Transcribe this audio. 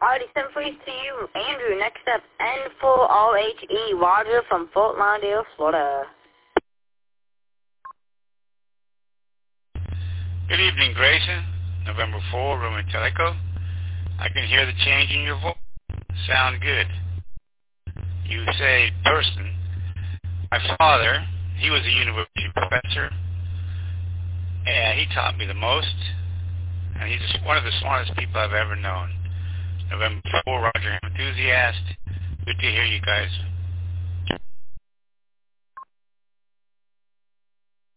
Alrighty, 7-3 to you, Andrew. Next up, N full RHE, Roger from Fort Lauderdale, Florida. Good evening, Grayson. November 4, Roman Teleco. I can hear the change in your voice. Sound good. You say person. My father, he was a university professor, and he taught me the most, and he's just one of the smartest people I've ever known. November 4, Roger Enthusiast. Good to hear you guys.